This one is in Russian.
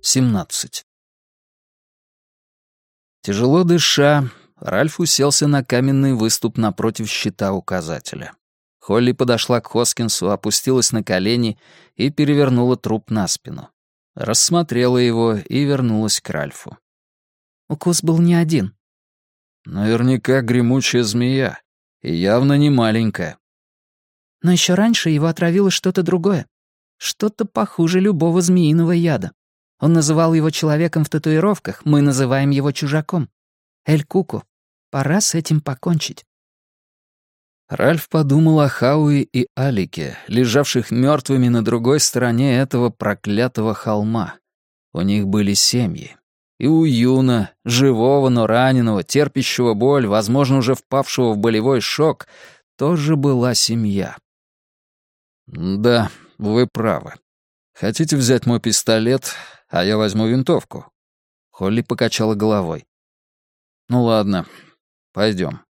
17. Тяжело дыша, Ральф уселся на каменный выступ напротив щита указателя. Холли подошла к Хоскинсу, опустилась на колени и перевернула труп на спину. Рассмотрела его и вернулась к Ральфу. Укус был не один. Наверняка гремучая змея, и явно не маленькая. Но еще раньше его отравило что-то другое. Что-то похуже любого змеиного яда. Он называл его человеком в татуировках, мы называем его чужаком. Эль-Куку. Пора с этим покончить. Ральф подумал о Хауи и Алике, лежавших мертвыми на другой стороне этого проклятого холма. У них были семьи. И у Юна, живого, но раненого, терпящего боль, возможно, уже впавшего в болевой шок, тоже была семья. «Да, вы правы. Хотите взять мой пистолет, а я возьму винтовку?» Холли покачала головой. «Ну ладно, пойдем».